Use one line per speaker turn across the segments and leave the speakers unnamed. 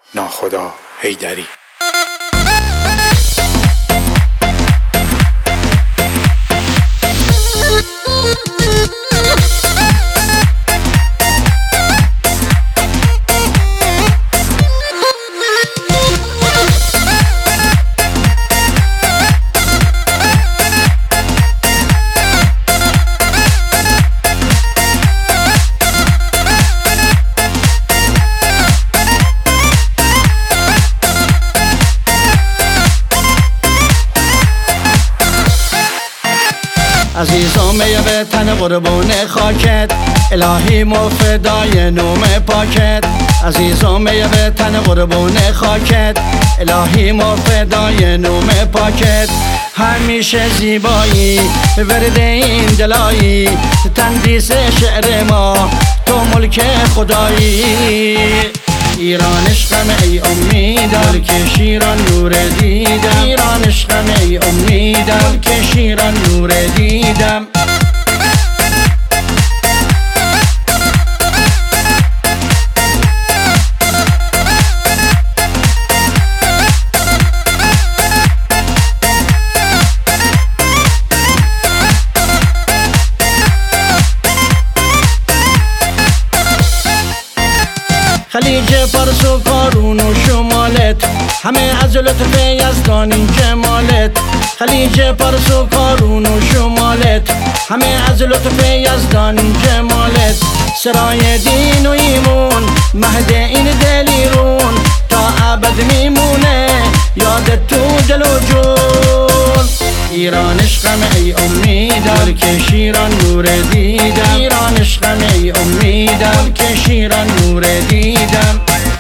ناخدا حیدری.
عزیزم به تن قربون خاکت، الهی مفدای نوم پاکت. عزیزم به تن قربون خاکت، الهی مفدای نوم پاکت. همیشه زیبایی ورد این دلایی، تندیس شعر ما تو ملک خدایی. ایران عشقم ای امیدم که شیران نور دیدم، ایران عشقم ای امیدم که شیران نور دیدم. خلیج فارس و کارون و شمالت، همه از لطف یزدانی جمالت. خلیج فارس و کارون و شمالت، همه از لطف یزدانی جمالت. سرای دین و ایمون، مهد این دلیرون، تا ابد میمونه یادت تو دل و جون. ایران عشقم ای امیدم که شیران نور دیدم، ایران عشقم ای امیدم که شیران نور دیدم.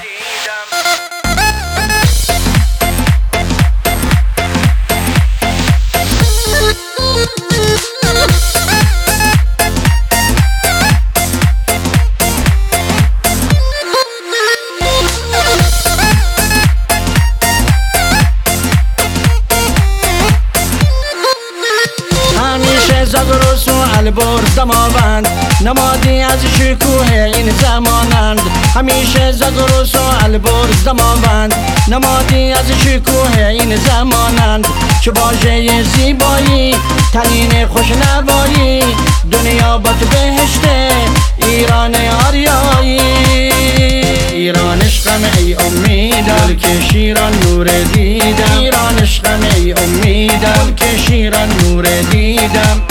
زاگرس و البرز دماوند، نمادی از شکوه این زمانند. همیشه زاگرس و البرز دماوند، نمادی از شکوه این زمانند. چه واژه زیبایی، تنین خوشنوایی، دنیا با تو بهشته ایران آریایی. ایران عشقم ای امیدم که شیران نور دیدم، ایران عشقم ای امیدم که شیران نور دیدم.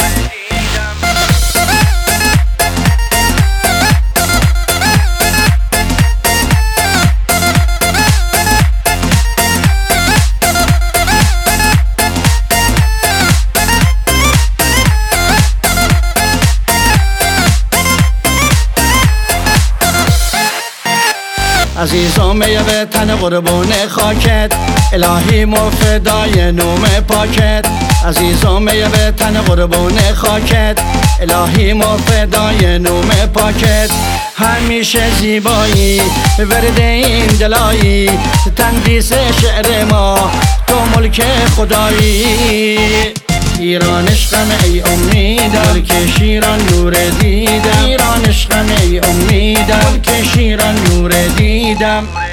عزیزم به تن قربون خاکت، الهی مفدای نوم پاکت. عزیزم به تن قربون خاکت، الهی مفدای نوم پاکت. همیشه زیبایی ورد این دلایی، تندیس شعر ما تو ملک خدایی. ایران عشقم ای امیدم که شیران نور دیدم، ایران عشقم ای امیدم که شیران نور دیدم.